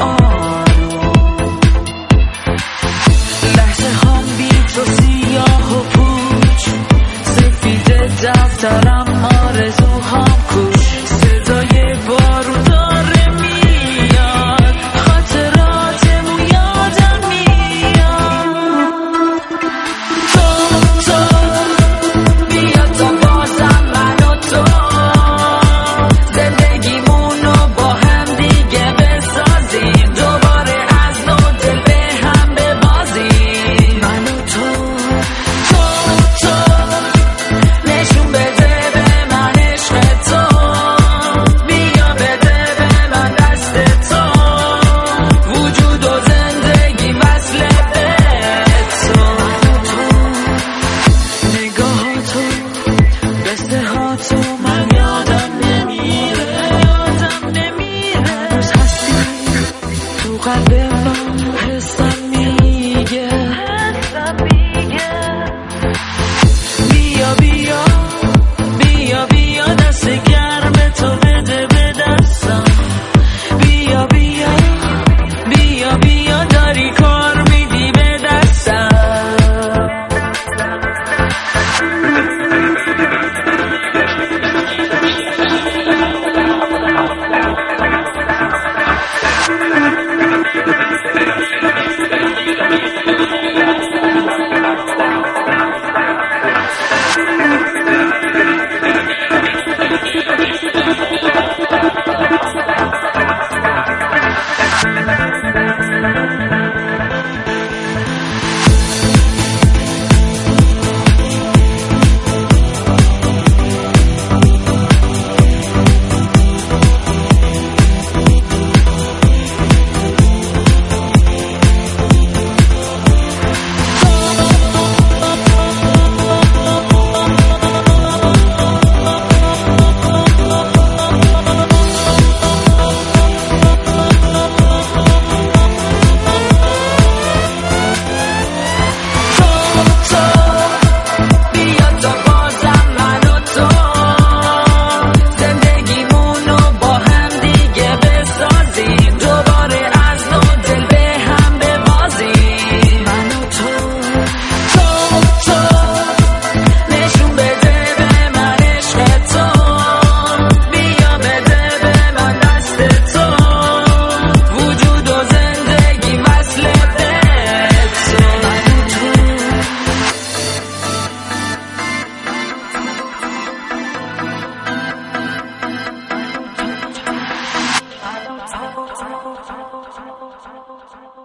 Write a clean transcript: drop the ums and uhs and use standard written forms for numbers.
آروم. لحظه هم بی تو سیاه و پوچ، سفید دفترم آرزوهام کوش. صدای بارون داره میاد، خاطراتمون یادم میاد. تو بیا تا بازم من و تو زندگیمونو با هم دیگه بسازیم، دوباره از نو دل به هم ببازیم. من و تو نشون بده به من عشق تو، بیا بده به من دست تو، وجود و زندگی وصله به تو. نگاه تو، قصه ها تو، من یادم نمیره. هنوز هستی تو قلب من، حسم میگه بیا بیا بیا بیا، دست گرم تو بده به دستم. بیا بیا بیا بیا، داری کار میدی به دستم. I don't